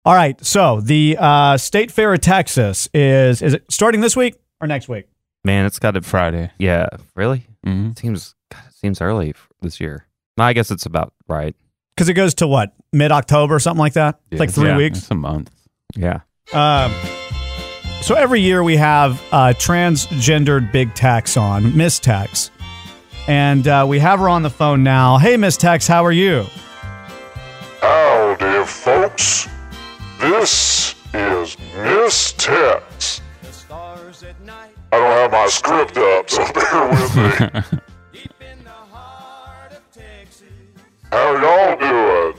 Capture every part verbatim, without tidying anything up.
All right. So the uh, State Fair of Texas is is it starting this week or next week? Man, it's got to Friday. Yeah, really? Mm-hmm. It seems God, it seems early this year. I guess it's about right. Because it goes to what, mid October, something like that. Yeah, it's like three yeah, weeks. It's a month. Yeah. Um. So every year we have uh, transgendered big Tex on, Miss Tex, and uh, we have her on the phone now. Hey, Miss Tex, how are you? Howdy, folks. This is Miss Tex. I don't have my script up, so bear with me. How y'all doing?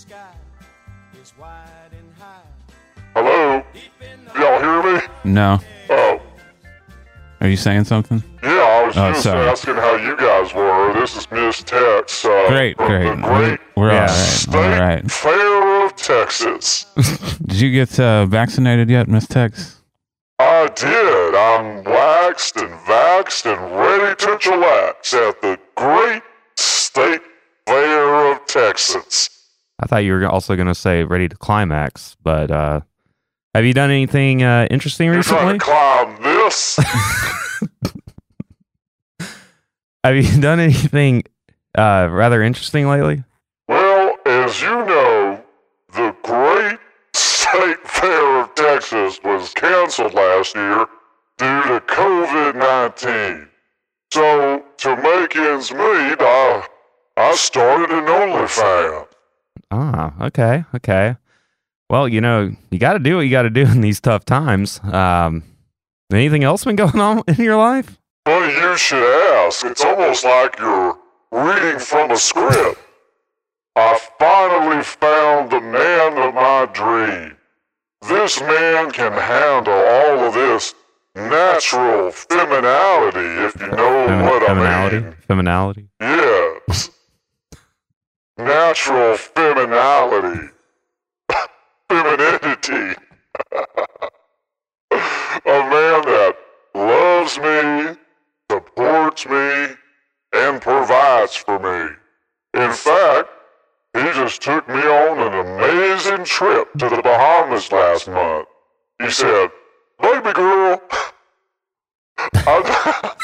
Hello? Y'all hear me? No. Oh. Are you saying something? Yeah, I was Oh, just sorry. asking how you guys were. This is Miss Tex. Uh, Great, from great. The great We're all Yeah. right. State All right. Fair of Texas. Did you get uh, vaccinated yet, Miss Tex? I did. I'm waxed and vaxxed and ready to chillax at the great State Fair of Texas. I thought you were also going to say ready to climax, but uh, have you done anything uh, interesting You're trying recently? to climb this? Have you done anything uh, rather interesting lately? Well, as you know, the great State Fair of Texas was canceled last year due to covid nineteen. So, to make ends meet, I, I started an OnlyFans. Ah, okay, okay. Well, you know, you got to do what you got to do in these tough times. Um, anything else been going on in your life? Funny you should ask. It's almost like you're reading from a script. I finally found the man of my dream. This man can handle all of this natural femininity, if you know Femi- what feminality? I mean. Feminality? Yes. Natural femininity. Femininity. A man that loves me, supports me, and provides for me. In fact, he just took me on an amazing trip to the Bahamas last month. He said, "Baby girl," I,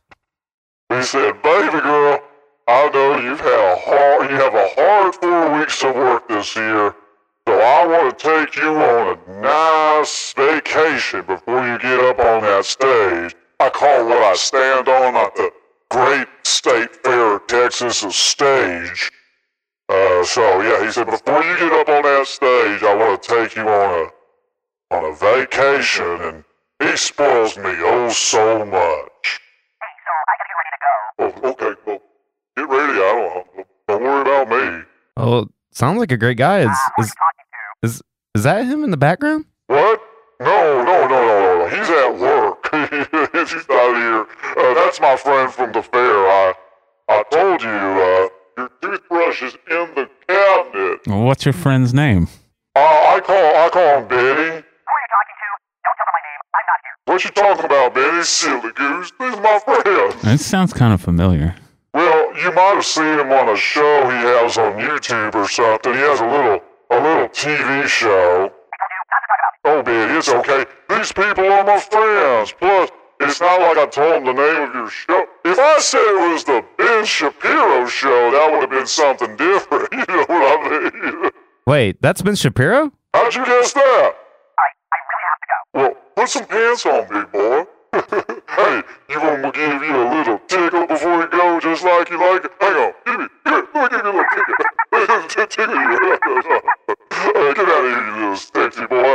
he said, "Baby girl, I know you've had a hard, you have a hard four weeks of work this year, so I want to take you on a nice vacation before you get up on that stage. I call what I stand on at the great State Fair of Texas a stage. Uh, so yeah, he said, before you get up on that stage, I want to take you on a on a vacation, and he spoils me oh so much." Hey, so I gotta get ready to go. Oh, okay, well, get ready. I don't, don't worry about me. Oh, sounds like a great guy. Is Uh, who are is you talking to? is is that him in the background? What? No, no, no, no, no. He's at work. He's not here. Uh, that's my friend from the fair. I, I told you, uh, your toothbrush is in the cabinet. Well, what's your friend's name? Uh, I call, I call him Betty. Who are you talking to? Don't tell them my name. I'm not here. What you talking about, Betty? Silly goose. This is my friend. It sounds kind of familiar. Well, you might have seen him on a show he has on YouTube or something. He has a little, a little T V show. I told you not to talk about it. Oh, Betty, it's okay. These people are my friends. Plus, it's not like I told them the name of your show. If I said it was the Ben Shapiro show, that would have been something different. You know what I mean? Wait, that's Ben Shapiro? How'd you guess that? Alright, I really have to go. Well, put some pants on, big boy. Hey, you want me to give you a little tickle before you go, just like you like it? Hang on, give me, give me, let me give you a little tickle. Tickle you. Hey, get out of here, you little sexy boy.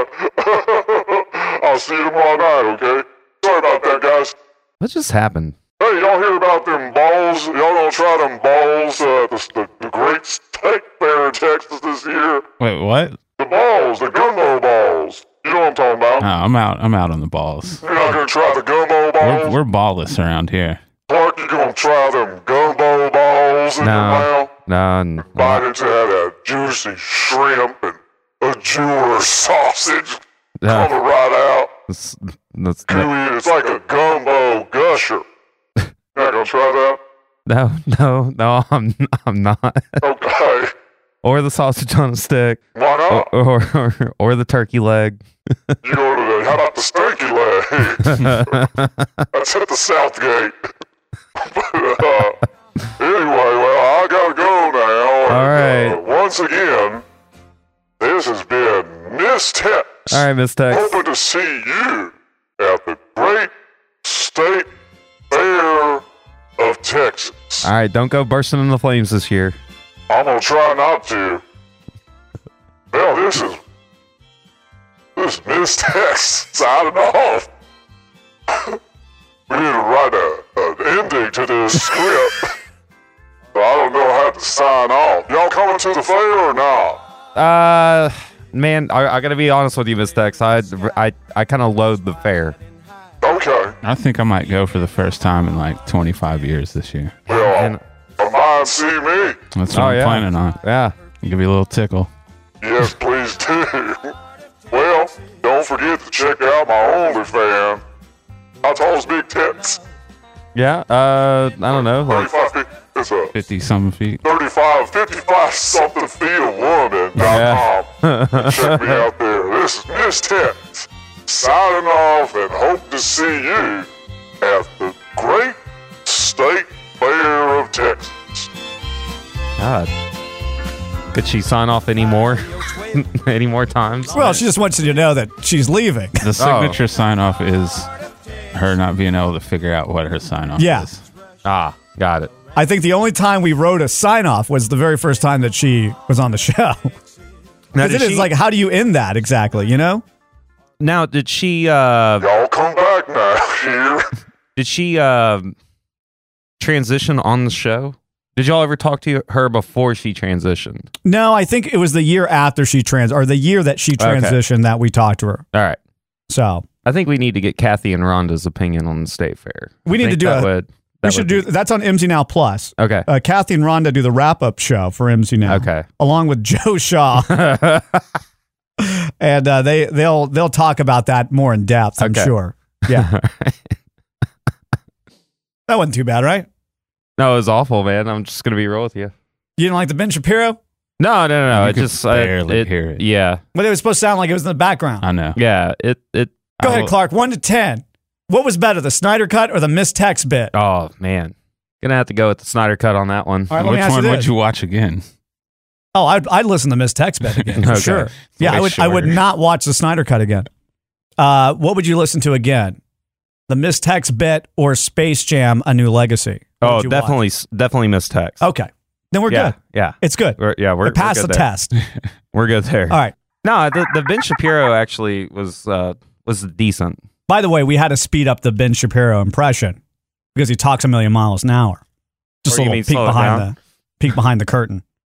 I'll see you tomorrow night, okay? Sorry about that, guys. What just happened? Hey, y'all hear about them balls? Y'all gonna try them balls, uh, the, the, the great State Fair in Texas this year? Wait, what? The balls, the gumbo balls. You know what I'm talking about? Oh, I'm out. I'm out on the balls. You're not gonna try the gumbo balls? We're, we're ballless around here. Clark, you gonna try them gumbo balls in No. your mouth? No, n- Bite into that juicy shrimp and a jeweler sausage. no, Coming right out. that's, that's, Gooey, it's like a gumbo gusher. Not gonna try that? no, no, no, I'm, I'm not. Okay. or the sausage on a stick, Why not? or or, or the turkey leg. You go to the, how about the steaky leg? That's at the South Gate. But, uh, anyway, well, I gotta go now. All and, right. Uh, once again, this has been Miss Tex. All right, Miss Tex. Hoping to see you at the Great State Fair of Texas. All right, don't go bursting into flames this year. I'm gonna try not to. Well, this is this is Miss Tex signing off. We need to write a, an ending to this script. So I don't know how to sign off. Y'all coming to the fair or not? Uh, man, I, I gotta be honest with you, Miss Tex. I I, I kind of loathe the fair. Okay. I think I might go for the first time in like twenty-five years this year. Well, And come by and see me. That's what Oh, I'm yeah. planning on. yeah, Give you a little tickle. Yes, please do. Well, don't forget to check out my OnlyFans. How tall is Big Tex? yeah. Uh, I don't know. Like, thirty-five feet. It's a fifty something feet. thirty-five, fifty-five something feet of woman Yeah. dot com. Check me out there. This is Miss Tex signing off and hope to see you at the Great State Fair of Texas. God, could she sign off any more? any more times? Well, she just wants you to know that she's leaving. The signature sign off is her not being able to figure out what her sign off Yeah. is. Ah, got it. I think the only time we wrote a sign off was the very first time that she was on the show. Now, Because did it is she, like, how do you end that exactly, you know? now, did she? Uh, Y'all come back now here. did she uh, transition on the show? Did y'all ever talk to her before she transitioned? No, I think it was the year after she trans, or the year that she transitioned that we talked to her. All right. So I think we need to get Kathy and Rhonda's opinion on the state fair. We I need to think do that a- Would, we that should would do be- that's on M Z Now Plus. Okay. Uh, Kathy and Rhonda do the wrap up show for M Z Now. Okay. Along with Joe Shaw, and uh, they they'll they'll talk about that more in depth. I'm Okay. sure. Yeah, that wasn't too bad, right? No, it was awful, man. I'm just gonna be real with you. You didn't like the Ben Shapiro? No, no, no, no. You It could just I- barely it- hear it. Yeah, But it was supposed to sound like it was in the background. I know. yeah. It it. Go I ahead, will- Clark. One to ten. What was better, the Snyder Cut or the Miss Tex bit? Oh man, gonna have to go with the Snyder Cut on that one. All right, let me Which ask you one would this. you watch again? Oh, I'd, I'd listen to Miss Tex bit again for Okay. sure. Yeah, I Way would. I would shorter. not watch the Snyder Cut again. Uh, what would you listen to again? The Miss Tex bit or Space Jam: A New Legacy? What Oh, would you watch? definitely, definitely Miss Tex. Okay, then we're yeah, good. yeah. It's good. We're, yeah, we're We passed we're the good there. test. We're good there. All right. No, the, the Ben Shapiro actually was uh, was decent. By the way, we had to speed up the Ben Shapiro impression because he talks a million miles an hour. Just Or a you little mean peek slow it behind down? the peek behind the curtain.